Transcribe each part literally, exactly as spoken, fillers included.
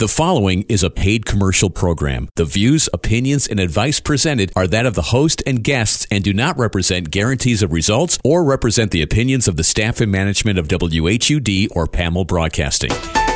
The following is a paid commercial program. The views, opinions, and advice presented are that of the host and guests and do not represent guarantees of results or represent the opinions of the staff and management of W H U D or P A M L Broadcasting.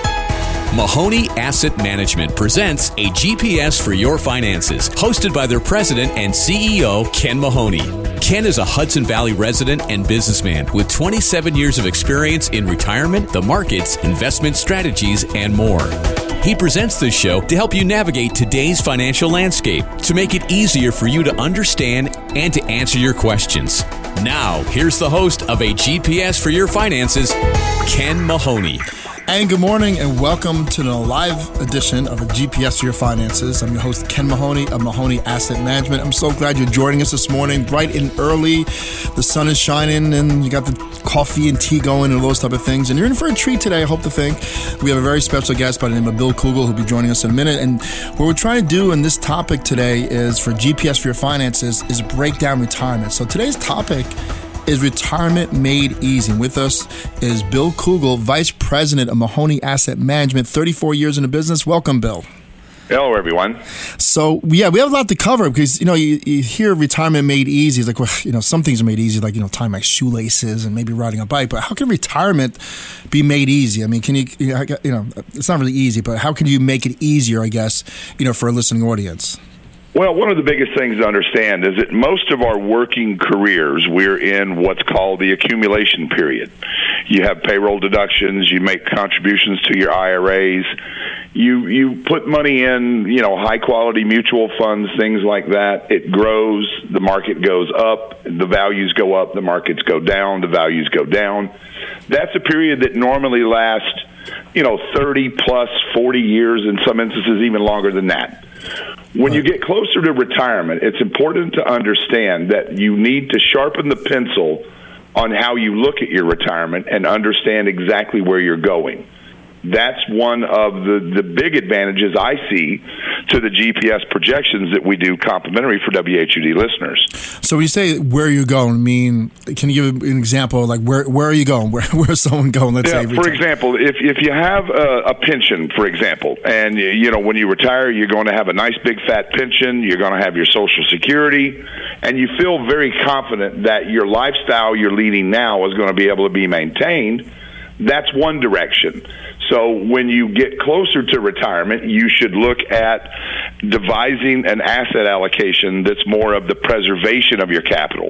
Mahoney Asset Management presents a G P S for your finances, hosted by their president and C E O, Ken Mahoney. Ken is a Hudson Valley resident and businessman with twenty-seven years of experience in retirement, the markets, investment strategies, and more. He presents this show to help you navigate today's financial landscape, to make it easier for you to understand and to answer your questions. Now, here's the host of a G P S for your finances, Ken Mahoney. And good morning and welcome to the live edition of a G P S for your finances. I'm your host, Ken Mahoney of Mahoney Asset Management. I'm so glad you're joining us this morning, bright and early. The sun is shining and you got the coffee and tea going and all those type of things. And you're in for a treat today, I hope to think. We have a very special guest by the name of Bill Kugel who'll be joining us in a minute. And what we're trying to do in this topic today is for G P S for your finances is break down retirement. So today's topic is Retirement Made Easy. And with us is Bill Kugel, Vice President of Mahoney Asset Management, thirty-four years in the business. Welcome, Bill. Hello, everyone. So, yeah, we have a lot to cover because, you know, you, you hear retirement made easy. It's like, well, you know, some things are made easy, like, you know, tying my shoelaces and maybe riding a bike. But how can retirement be made easy? I mean, can you, you know, it's not really easy, but how can you make it easier, I guess, you know, for a listening audience? Well, one of the biggest things to understand is that most of our working careers, we're in what's called the accumulation period. You have payroll deductions, you make contributions to your I R As, you you put money in, you know, high-quality mutual funds, things like that. It grows, the market goes up, the values go up, the markets go down, the values go down. That's a period that normally lasts, you know, thirty plus, forty years, in some instances even longer than that. When you get closer to retirement, it's important to understand that you need to sharpen the pencil on how you look at your retirement and understand exactly where you're going. That's one of the, the big advantages I see to the G P S projections that we do complimentary for W H U D listeners. So when you say where you're going, I mean, can you give an example of like where where are you going? Where where's someone going? Let's yeah, say. For example, if if you have a, a pension, for example, and you know when you retire, you're going to have a nice big fat pension. You're going to have your Social Security, and you feel very confident that your lifestyle you're leading now is going to be able to be maintained. That's one direction. So when you get closer to retirement, you should look at devising an asset allocation that's more of the preservation of your capital.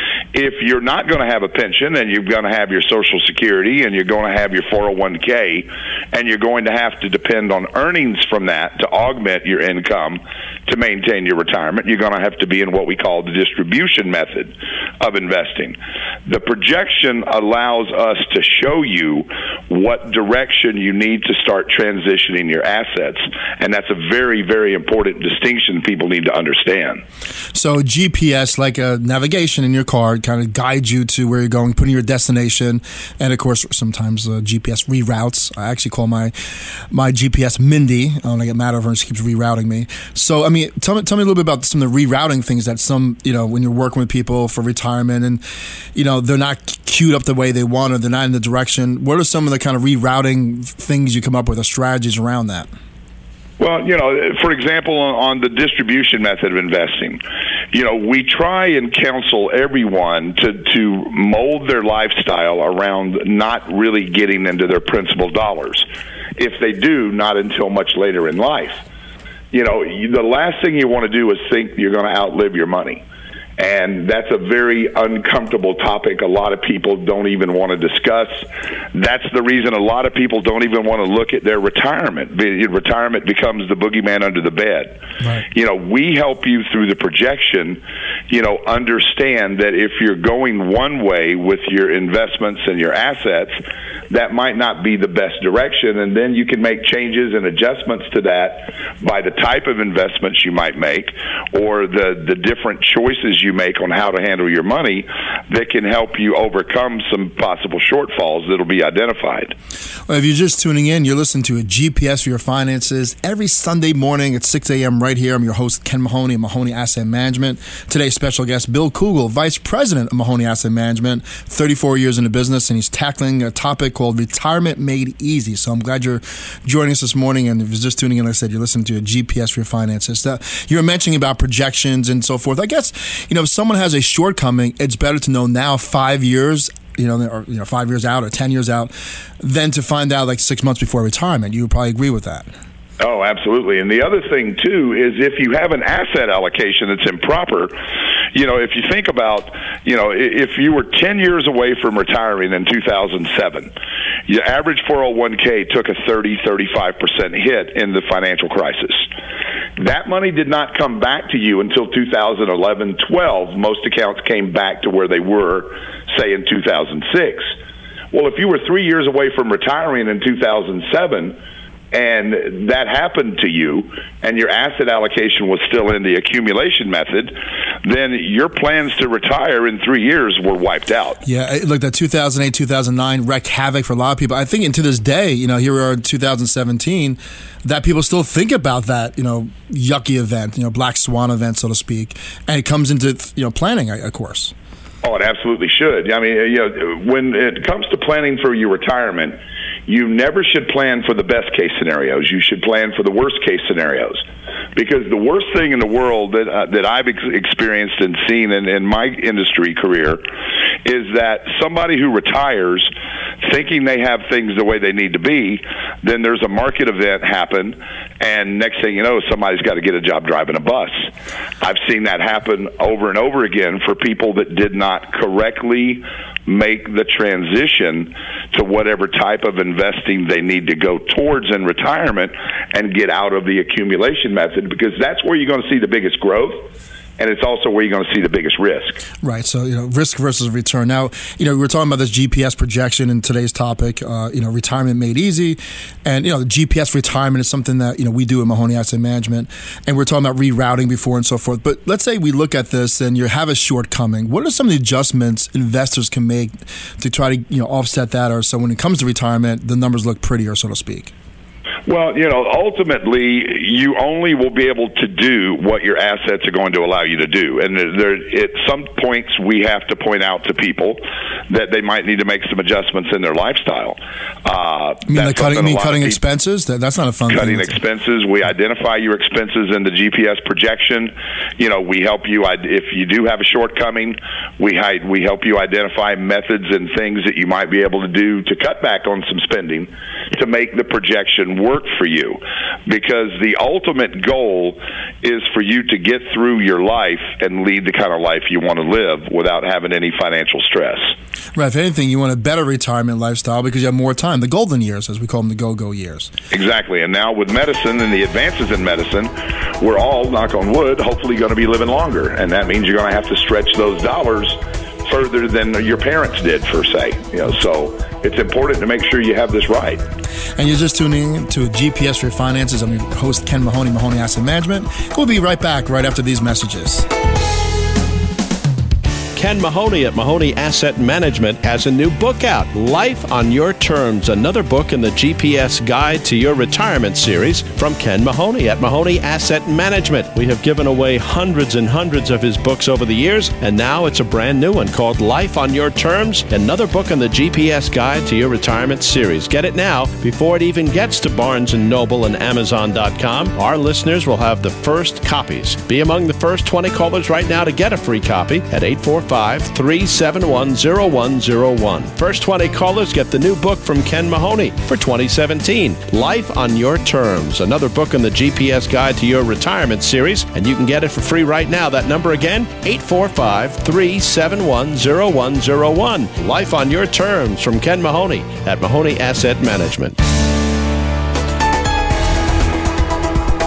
If you're not going to have a pension and you're going to have your Social Security and you're going to have your four oh one k and you're going to have to depend on earnings from that to augment your income to maintain your retirement, you're going to have to be in what we call the distribution method of investing. The projection allows us to show you what direction you need to start transitioning your assets, and that's a very, very important distinction people need to understand. So G P S, like a navigation in your car, kind of guides you to where you're going, putting your destination, and of course, sometimes uh, G P S reroutes. I actually call my my G P S Mindy. I don't get mad over her, she keeps rerouting me. So, I mean, tell me tell me a little bit about some of the rerouting things that some, you know, when you're working with people for retirement and, you know, they're not queued up the way they want or they're not in the direction. What are some of the kind of rerouting things you come up with or strategies around that? Well, you know, for example, on the distribution method of investing, you know, we try and counsel everyone to, to mold their lifestyle around not really getting into their principal dollars. If they do, not until much later in life. You know, the last thing you want to do is think you're going to outlive your money. And that's a very uncomfortable topic a lot of people don't even want to discuss. That's the reason a lot of people don't even want to look at their retirement. Retirement becomes the boogeyman under the bed. Right. You know, we help you through the projection, you know, understand that if you're going one way with your investments and your assets, that might not be the best direction, and then you can make changes and adjustments to that by the type of investments you might make or the, the different choices you make on how to handle your money that can help you overcome some possible shortfalls that'll be identified. Well, if you're just tuning in, you're listening to a G P S for your finances every Sunday morning at six a.m. right here. I'm your host, Ken Mahoney of Mahoney Asset Management. Today's special guest, Bill Kugel, Vice President of Mahoney Asset Management, thirty-four years in the business, and he's tackling a topic called Retirement Made Easy. So I'm glad you're joining us this morning, and if you're just tuning in, like I said, you're listening to a G P S for your finances. Uh, you were mentioning about projections and so forth. I guess, you know, if someone has a shortcoming, it's better to know now five years you know, or you know, five years out or ten years out, than to find out like six months before retirement. You would probably agree with that. Oh, absolutely. And the other thing, too, is if you have an asset allocation that's improper, you know, if you think about, you know, if you were ten years away from retiring in two thousand seven, your average four oh one k took a thirty, thirty-five percent hit in the financial crisis. That money did not come back to you until two thousand eleven, twelve. Most accounts came back to where they were, say, in two thousand six. Well, if you were three years away from retiring in two thousand seven, and that happened to you, and your asset allocation was still in the accumulation method, then your plans to retire in three years were wiped out. Yeah, look, that two thousand eight, two thousand nine wreaked havoc for a lot of people. I think, and to this day, you know, here we are in two thousand seventeen, that people still think about that, you know, yucky event, you know, black swan event, so to speak, and it comes into, you know, planning, of course. Oh, it absolutely should. I mean, you know, when it comes to planning for your retirement, you never should plan for the best case scenarios. You should plan for the worst case scenarios, because the worst thing in the world that uh, that I've ex- experienced and seen in, in my industry career is that somebody who retires thinking they have things the way they need to be, then there's a market event happen, and next thing you know, somebody's got to get a job driving a bus. I've seen that happen over and over again for people that did not correctly make the transition to whatever type of investing they need to go towards in retirement and get out of the accumulation method, because that's where you're going to see the biggest growth. And it's also where you're going to see the biggest risk. Right. So, you know, risk versus return. Now, you know, we were talking about this G P S projection in today's topic, uh, you know, retirement made easy. And, you know, the G P S retirement is something that, you know, we do at Mahoney Asset Management. And we're talking about rerouting before and so forth. But let's say we look at this and you have a shortcoming. What are some of the adjustments investors can make to try to, you know, offset that? Or so when it comes to retirement, the numbers look prettier, so to speak? Well, you know, ultimately, you only will be able to do what your assets are going to allow you to do. And there, at some points, we have to point out to people that they might need to make some adjustments in their lifestyle. Uh, you mean like cutting, you mean cutting expenses? That, that's not a fun cutting thing. Cutting expenses. We identify your expenses in the G P S projection. You know, we help you, if you do have a shortcoming, we we help you identify methods and things that you might be able to do to cut back on some spending to make the projection work for you, because the ultimate goal is for you to get through your life and lead the kind of life you want to live without having any financial stress. Right. If anything, you want a better retirement lifestyle because you have more time, the golden years, as we call them, the go-go years. Exactly. And now with medicine and the advances in medicine, we're all, knock on wood, hopefully going to be living longer. And that means you're going to have to stretch those dollars further than your parents did, per se. You know, so it's important to make sure you have this right. And you're just tuning in to G P S for your finances. I'm your host, Ken Mahoney, Mahoney Asset Management. We'll be right back right after these messages. Ken Mahoney at Mahoney Asset Management has a new book out, Life on Your Terms, another book in the G P S Guide to Your Retirement series from Ken Mahoney at Mahoney Asset Management. We have given away hundreds and hundreds of his books over the years, and now it's a brand new one called Life on Your Terms, another book in the G P S Guide to Your Retirement series. Get it now before it even gets to Barnes and Noble and Amazon dot com. Our listeners will have the first copies. Be among the first twenty callers right now to get a free copy at eight four five, three seven one, zero one zero one. First twenty callers get the new book from Ken Mahoney for twenty seventeen, Life on Your Terms, another book in the G P S Guide to Your Retirement series, and you can get it for free right now. That number again, eight four five, three seven one, zero one zero one. Life on Your Terms from Ken Mahoney at Mahoney Asset Management.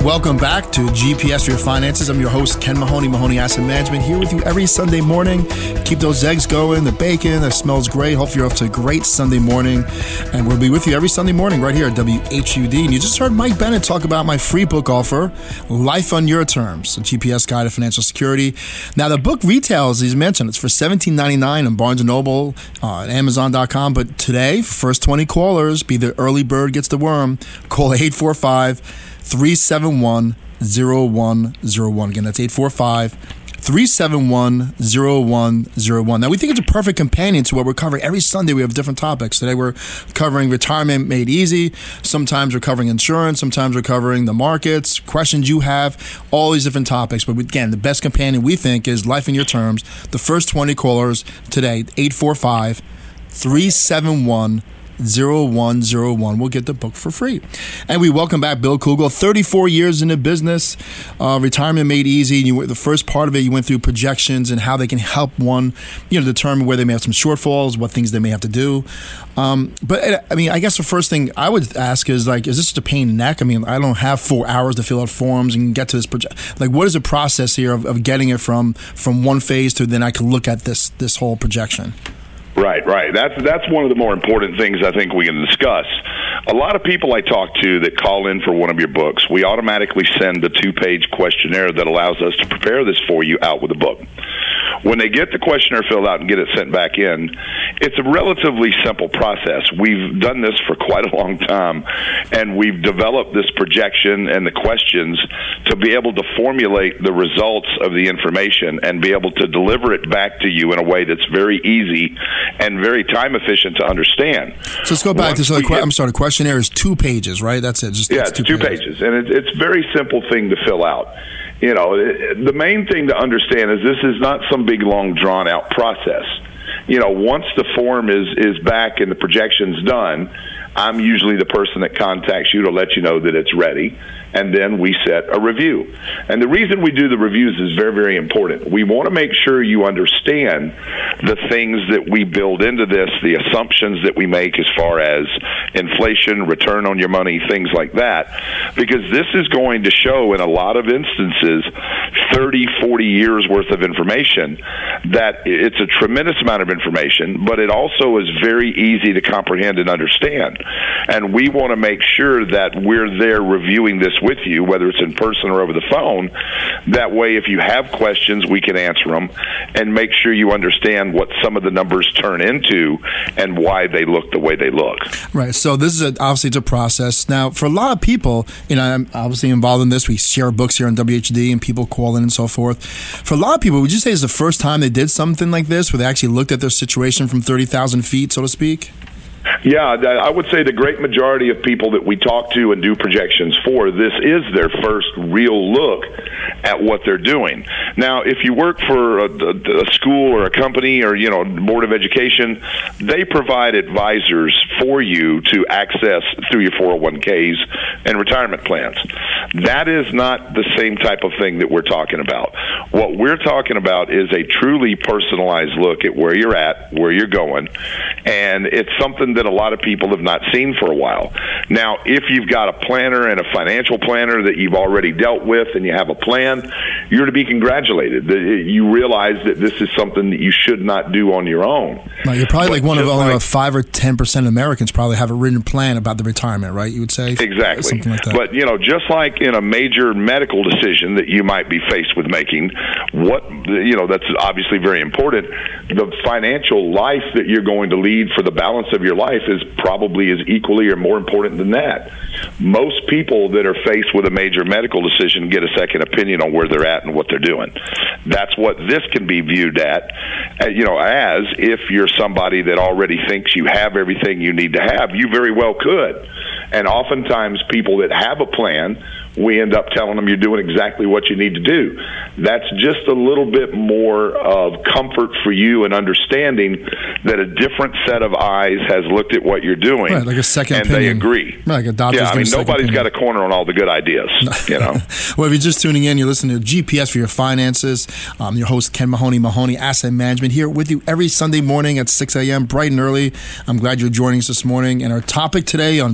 Welcome back to G P S for Your Finances. I'm your host, Ken Mahoney, Mahoney Asset Management, here with you every Sunday morning. Keep those eggs going, the bacon, that smells great. Hopefully you're off to a great Sunday morning. And we'll be with you every Sunday morning right here at W H U D. And you just heard Mike Bennett talk about my free book offer, Life on Your Terms, a G P S guide to financial security. Now, the book retails, he's mentioned, it's for seventeen ninety-nine on Barnes and Noble, uh, at Amazon dot com. But today, first twenty callers, be the early bird gets the worm, call eight four five, three seven one, zero one zero one. Again, that's eight four five, three seven one, zero one zero one. Now, we think it's a perfect companion to what we're covering. Every Sunday, we have different topics. Today, we're covering retirement made easy. Sometimes we're covering insurance. Sometimes we're covering the markets, questions you have, all these different topics. But again, the best companion we think is Life in Your Terms. The first twenty callers today, eight four five, three seven one, zero one zero one. We'll get the book for free. And we welcome back Bill Kugel, thirty-four years in the business, uh, retirement made easy. And you, the first part of it, you went through projections and how they can help one, you know, determine where they may have some shortfalls, what things they may have to do. Um, but I mean, I guess the first thing I would ask is like, is this just a pain in the neck? I mean, I don't have four hours to fill out forms and get to this project. Like, what is the process here of, of getting it from from one phase to then I can look at this this whole projection? Right, right. That's that's one of the more important things I think we can discuss. A lot of people I talk to that call in for one of your books, we automatically send the two-page questionnaire that allows us to prepare this for you out with the book. When they get the questionnaire filled out and get it sent back in, it's a relatively simple process. We've done this for quite a long time, and we've developed this projection and the questions to be able to formulate the results of the information and be able to deliver it back to you in a way that's very easy and very time efficient to understand. So let's go back Once to the, I'm sorry, the questionnaire is two pages, right? That's it. Just, yeah, it's two, two pages. pages. And it, it's a very simple thing to fill out. You know, it, the main thing to understand is this is not some big, long, drawn-out process. You know, once the form is, is back and the projection's done, I'm usually the person that contacts you to let you know that it's ready, and then we set a review. And the reason we do the reviews is very, very important. We want to make sure you understand the things that we build into this, the assumptions that we make as far as inflation, return on your money, things like that, because this is going to show in a lot of instances thirty, forty years worth of information. That it's a tremendous amount of information, but it also is very easy to comprehend and understand. And we want to make sure that we're there reviewing this with you, whether it's in person or over the phone. That way, if you have questions, we can answer them and make sure you understand what some of the numbers turn into and why they look the way they look. Right. So this is a, obviously it's a process. Now, for a lot of people, you know, I'm obviously involved in this. We share books here on W H D and people call in and so forth. For a lot of people, would you say it's the first time they did something like this, where they actually looked at their situation from thirty thousand feet, so to speak? Yeah, I would say the great majority of people that we talk to and do projections for, this is their first real look at what they're doing. Now, if you work for a, a school or a company or, you know, Board of Education, they provide advisors for you to access through your four oh one k's and retirement plans. That is not the same type of thing that we're talking about. What we're talking about is a truly personalized look at where you're at, where you're going, and it's something that a lot of people have not seen for a while. Now, if you've got a planner and a financial planner that you've already dealt with and you have a plan, you're to be congratulated. You realize that this is something that you should not do on your own. Right, you're probably but like one of only like, about five or ten percent of Americans probably have a written plan about the retirement, right? You would say? Exactly. Something like that. But, you know, just like in a major medical decision that you might be faced with making, what, you know, that's obviously very important. The financial life that you're going to lead for the balance of your life is probably as equally or more important than that. Most people that are faced with a major medical decision get a second opinion on where they're at and what they're doing. That's what this can be viewed at, you know, as if you're somebody that already thinks you have everything you need to have. You very well could. And oftentimes people that have a plan, we end up telling them you're doing exactly what you need to do. That's just a little bit more of comfort for you and understanding that a different set of eyes has looked at what you're doing, right, like a second and opinion. they agree. Right, like a doctor's yeah, I mean, nobody's opinion. got a corner on all the good ideas, you know. Well, if you're just tuning in, you're listening to G P S for Your Finances. I'm your host, Ken Mahoney, Mahoney Asset Management, here with you every Sunday morning at six a.m., bright and early. I'm glad you're joining us this morning. And our topic today on G P S for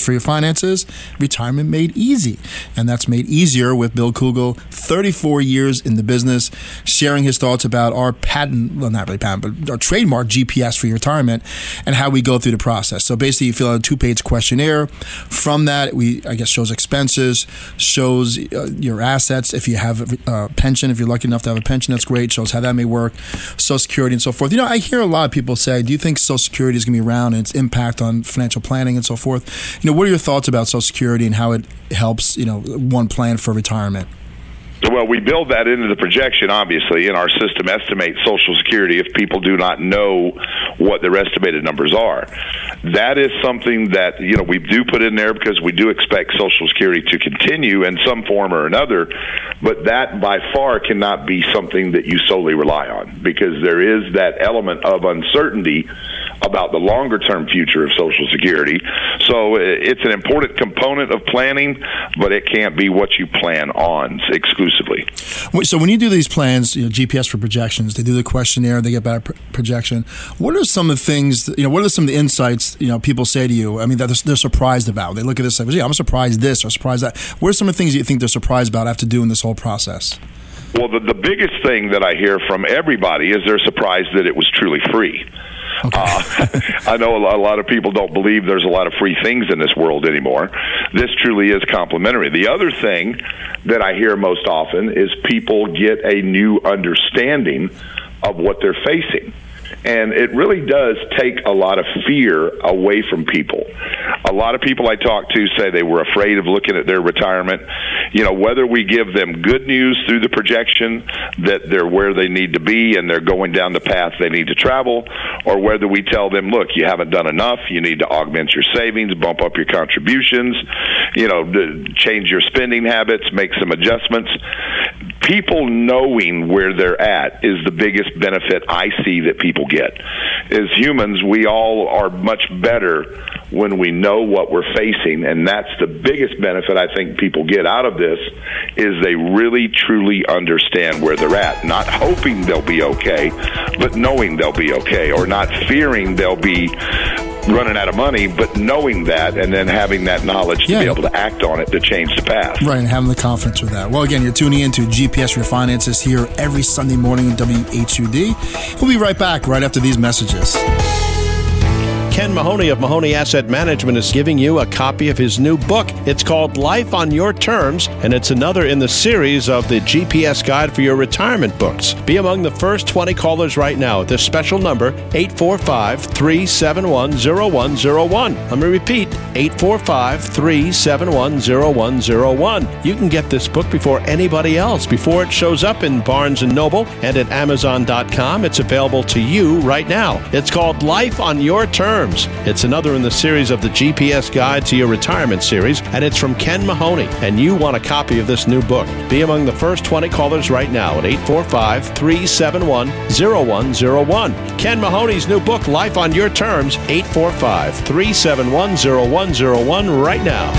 for your finances, retirement made easy. And that's made easier with Bill Kugel, thirty-four years in the business, sharing his thoughts about our patent, well, not really patent, but our trademark G P S for your retirement and how we go through the process. So basically, you fill out a two-page questionnaire. From that, we, I guess, shows expenses, shows uh, your assets. If you have a uh, pension, if you're lucky enough to have a pension, that's great. Shows how that may work, Social Security and so forth. You know, I hear a lot of people say, do you think Social Security is going to be around and its impact on financial planning and so forth? You know, what are your thoughts about Social Security and how it helps, you know, one plan for retirement? Well, we build that into the projection, obviously, and our system estimates Social Security if people do not know what their estimated numbers are. That is something that, you know, we do put in there because we do expect Social Security to continue in some form or another, but that by far cannot be something that you solely rely on because there is that element of uncertainty about the longer-term future of Social Security. So it's an important component of planning, but it can't be what you plan on exclusively. So when you do these plans, you know, G P S for projections, they do the questionnaire, they get back a projection. What are some of the things, that, you know, what are some of the insights, you know, people say to you, I mean, that they're, they're surprised about? They look at this and say, yeah, I'm surprised this or surprised that. What are some of the things you think they're surprised about after doing this whole process? Well, the, the biggest thing that I hear from everybody is they're surprised that it was truly free. Okay. uh, I know a lot, a lot of people don't believe there's a lot of free things in this world anymore. This truly is complimentary. The other thing that I hear most often is people get a new understanding of what they're facing. And it really does take a lot of fear away from people. A lot of people I talk to say they were afraid of looking at their retirement. You know, whether we give them good news through the projection that they're where they need to be and they're going down the path they need to travel, or whether we tell them, look, you haven't done enough, you need to augment your savings, bump up your contributions, you know, change your spending habits, make some adjustments. People knowing where they're at is the biggest benefit I see that people get. As humans, we all are much better when we know what we're facing, and that's the biggest benefit I think people get out of this is they really, truly understand where they're at, not hoping they'll be okay, but knowing they'll be okay, or not fearing they'll be running out of money, but knowing that and then having that knowledge to yeah. be able to act on it to change the path. Right, and having the confidence with that. Well, again, you're tuning in to G P S for Your Finances here every Sunday morning at W H U D. We'll be right back right after these messages. Ken Mahoney of Mahoney Asset Management is giving you a copy of his new book. It's called Life on Your Terms, and it's another in the series of the G P S Guide for Your Retirement books. Be among the first twenty callers right now at this special number, eight four five, three seven one, zero one zero one. Let me repeat, eight four five, three seven one, zero one zero one. You can get this book before anybody else, before it shows up in Barnes and Noble and at Amazon dot com. It's available to you right now. It's called Life on Your Terms. It's another in the series of the G P S Guide to Your Retirement series, and it's from Ken Mahoney, and you want a copy of this new book. Be among the first twenty callers right now at eight four five, three seven one, zero one zero one. Ken Mahoney's new book, Life on Your Terms, eight four five, three seven one, zero one zero one right now.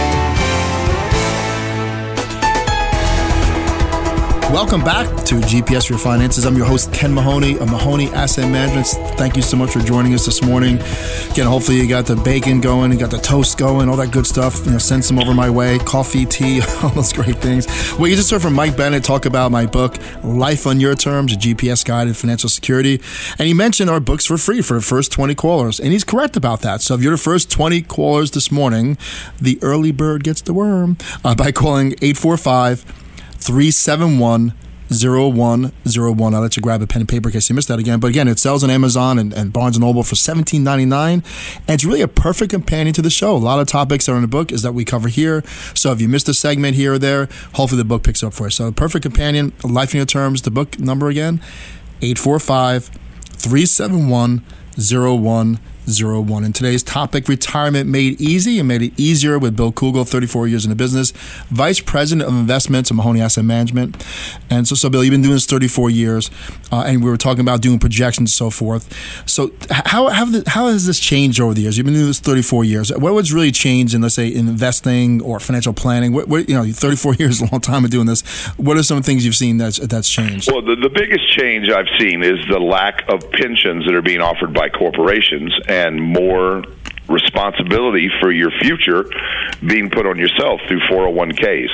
Welcome back to G P S for Your Finances. I'm your host, Ken Mahoney of Mahoney Asset Management. Thank you so much for joining us this morning. Again, hopefully you got the bacon going, you got the toast going, all that good stuff. You know, send some over my way. Coffee, tea, all those great things. Well, you just heard from Mike Bennett talk about my book, Life on Your Terms, a G P S Guide to Financial Security. And he mentioned our books for free for the first twenty callers. And he's correct about that. So if you're the first twenty callers this morning, the early bird gets the worm uh, by calling eight four five, three seven one, zero one zero one. I'll let you grab a pen and paper in case you missed that again. But again, it sells on Amazon and, and Barnes and Noble for seventeen ninety-nine. And it's really a perfect companion to the show. A lot of topics that are in the book is that we cover here. So if you missed a segment here or there, hopefully the book picks up for you. So perfect companion, Life in Your Terms. The book number again, eight four five, three seven one, zero one zero one. And today's topic, retirement made easy, and made it easier with Bill Kugel, thirty-four years in the business, Vice President of Investments at Mahoney Asset Management. And so, so Bill, you've been doing this thirty-four years, uh, and we were talking about doing projections and so forth. So how how, the, how has this changed over the years? You've been doing this thirty-four years. What was really changed in, let's say, investing or financial planning? What, what, you know, thirty-four years is a long time of doing this. What are some things you've seen that's that's changed? Well, the, the biggest change I've seen is the lack of pensions that are being offered by corporations, and more responsibility for your future being put on yourself through four oh one k's.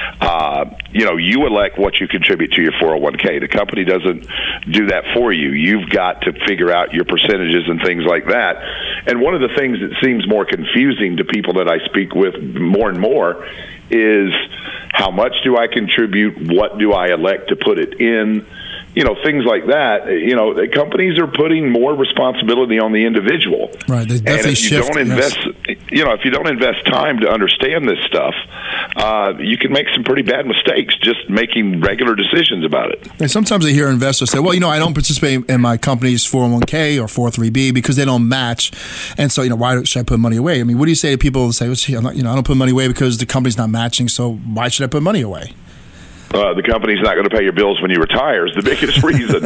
Uh, you know, you elect what you contribute to your four oh one k. The company doesn't do that for you. You've got to figure out your percentages and things like that. And one of the things that seems more confusing to people that I speak with more and more is how much do I contribute? What do I elect to put it in? You know, things like that. You know, the companies are putting more responsibility on the individual. Right. They definitely and if you shift, don't invest, yes. you know, if you don't invest time to understand this stuff, uh, you can make some pretty bad mistakes just making regular decisions about it. And sometimes I hear investors say, well, you know, I don't participate in my company's four oh one k or four oh three b because they don't match. And so, you know, why should I put money away? I mean, what do you say to people who say, well, you know, I don't put money away because the company's not matching, so why should I put money away? Uh, the company's not going to pay your bills when you retire is the biggest reason.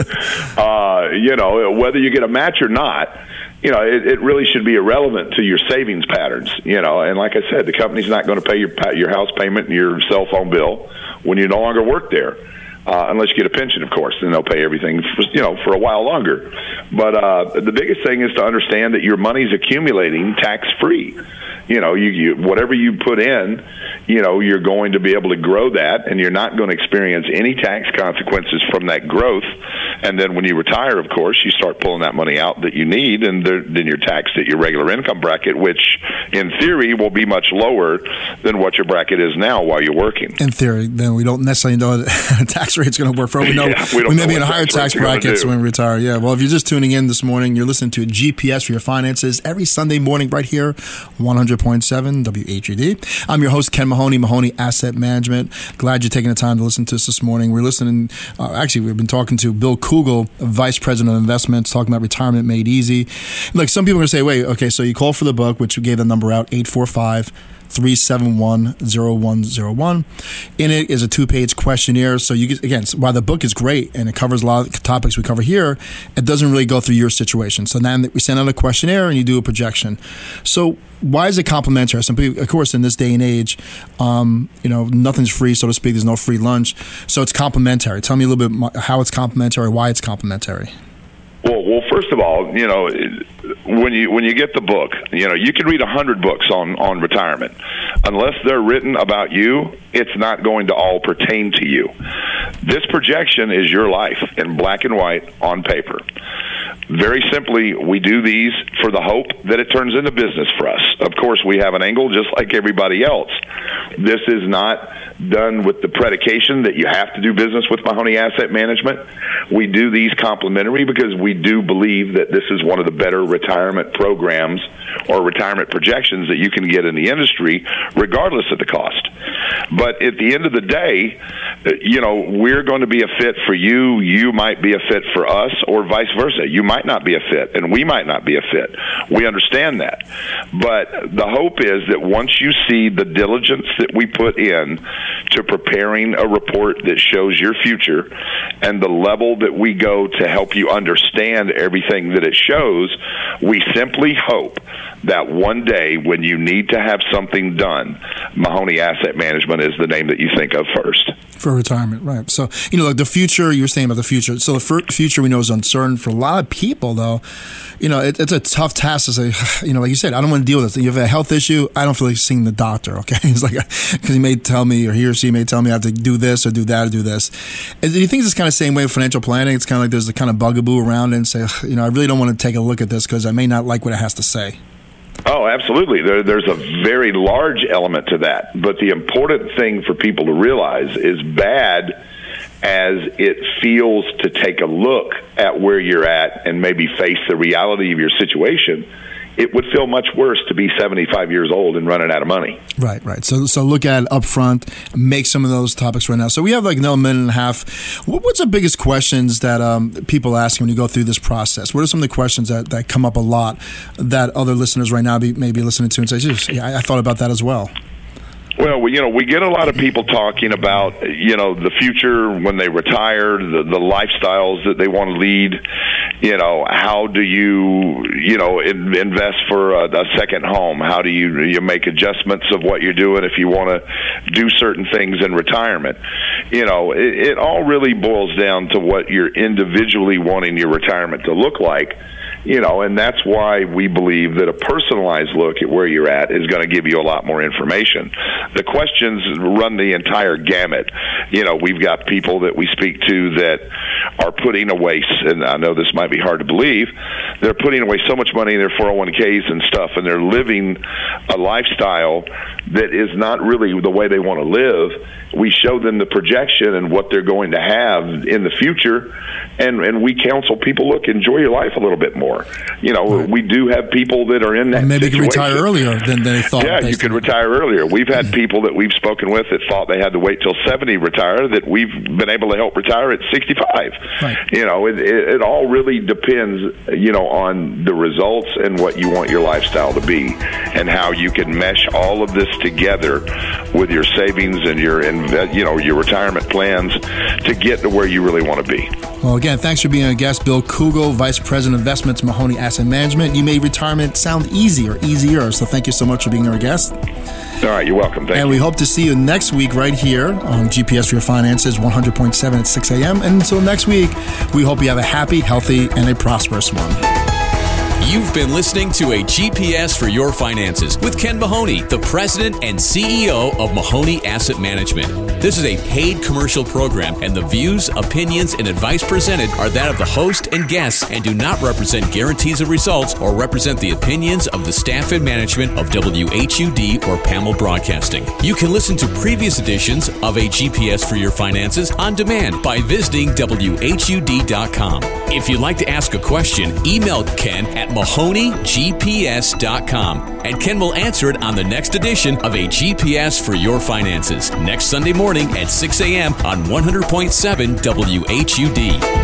uh, you know, whether you get a match or not, you know, it, it really should be irrelevant to your savings patterns. You know, and like I said, the company's not going to pay your your house payment and your cell phone bill when you no longer work there. Uh, unless you get a pension, of course, then they'll pay everything, for, you know, for a while longer. But uh, the biggest thing is to understand that your money's accumulating tax-free. You know, you, you whatever you put in, you know, you're going to be able to grow that, and you're not going to experience any tax consequences from that growth. And then when you retire, of course, you start pulling that money out that you need, and then you're taxed at your regular income bracket, which in theory will be much lower than what your bracket is now while you're working. In theory, then we don't necessarily know the tax rate's going to work for us. We know yeah, we, we may know be in a higher tax brackets when we retire. Yeah. Well, if you're just tuning in this morning, you're listening to G P S for your finances every Sunday morning right here, one hundred point seven W H E D. I'm your host, Ken Mahoney, Mahoney Asset Management. Glad you're taking the time to listen to us this morning. We're listening, uh, actually, we've been talking to Bill Kugel, Vice President of Investments, talking about retirement made easy. Like some people are going to say, wait, okay, so you call for the book, which we gave the number out, eight four five, three seven one, zero one zero one. In it is a two-page questionnaire. So you get, again, while the book is great and it covers a lot of the topics we cover here, it doesn't really go through your situation. So then we send out a questionnaire and you do a projection. So why is it complimentary? Some people, of course, in this day and age, um, you know, nothing's free, so to speak. There's no free lunch. So it's complimentary. Tell me a little bit how it's complimentary, why it's complimentary. Well, well, first of all, you know, when you when you get the book, you know, you can read a hundred books on, on retirement. Unless they're written about you, it's not going to all pertain to you. This projection is your life in black and white on paper. Very simply, we do these for the hope that it turns into business for us. Of course, we have an angle just like everybody else. This is not done with the predication that you have to do business with Mahoney Asset Management. We do these complimentary because we do believe that this is one of the better retirement programs or retirement projections that you can get in the industry, regardless of the cost. But at the end of the day, you know, we're going to be a fit for you. You might be a fit for us, or vice versa. You might not be a fit, and we might not be a fit. We understand that. But the hope is that once you see the diligence that we put in to preparing a report that shows your future and the level that we go to help you understand everything that it shows, we simply hope that one day when you need to have something done, Mahoney Asset Management is the name that you think of first. For retirement, right. So, you know, like the future, you were saying about the future. So the future we know is uncertain. For a lot of people, though, you know, it, it's a tough task to say, you know, like you said, I don't want to deal with this. You have a health issue, I don't feel like seeing the doctor, okay? It's like, because he may tell me, or he or she may tell me I have to do this or do that or do this. And do you think it's kind of the same way with financial planning? It's kind of like there's a kind of bugaboo around it and say, you know, I really don't want to take a look at this because I may not like what it has to say. Oh, absolutely. There, there's a very large element to that. But the important thing for people to realize is bad as it feels to take a look at where you're at and maybe face the reality of your situation, it would feel much worse to be seventy-five years old and running out of money. Right, right. So so look at it up front, make some of those topics right now. So we have like another minute and a half. What's the biggest questions that um, people ask when you go through this process? What are some of the questions that, that come up a lot that other listeners right now be, may be listening to and say, yeah, I thought about that as well? Well, we, you know, we get a lot of people talking about, you know, the future when they retire, the, the lifestyles that they want to lead. You know, how do you, you know, in, invest for a, a second home? How do you, you make adjustments of what you're doing if you want to do certain things in retirement? You know, it, it all really boils down to what you're individually wanting your retirement to look like. You know, and that's why we believe that a personalized look at where you're at is going to give you a lot more information. The questions run the entire gamut. You know, we've got people that we speak to that are putting away, and I know this might be hard to believe, they're putting away so much money in their four oh one k's and stuff, and they're living a lifestyle that is not really the way they want to live. We show them the projection and what they're going to have in the future, and, and we counsel people, look, enjoy your life a little bit more. You know, right. We do have people that are in that and maybe situation. you can retire earlier than they thought. Yeah, you could retire earlier. We've had people that we've spoken with that thought they had to wait till seventy to retire that we've been able to help retire at sixty-five. Right. You know, it, it, it all really depends, you know, on the results and what you want your lifestyle to be and how you can mesh all of this together with your savings and your, you know, your retirement plans to get to where you really want to be. Well, again, thanks for being a guest. Bill Kugel, Vice President of Investments, Mahoney Asset Management. You made retirement sound easy or easier, so thank you so much for being our guest. All right, you're welcome. Thank and you. we hope to see you next week right here on G P S for Your Finances, one hundred point seven at six a.m. And until next week, we hope you have a happy, healthy, and a prosperous one. You've been listening to a G P S for Your Finances with Ken Mahoney, the President and C E O of Mahoney Asset Management. This is a paid commercial program, and the views, opinions, and advice presented are that of the host and guests and do not represent guarantees of results or represent the opinions of the staff and management of W H U D or P A M L Broadcasting. You can listen to previous editions of a G P S for Your Finances on demand by visiting W H U D dot com. If you'd like to ask a question, email Ken at Mahoney G P S dot com, and Ken will answer it on the next edition of a G P S for Your Finances next Sunday morning at six a.m. on one hundred point seven W H U D.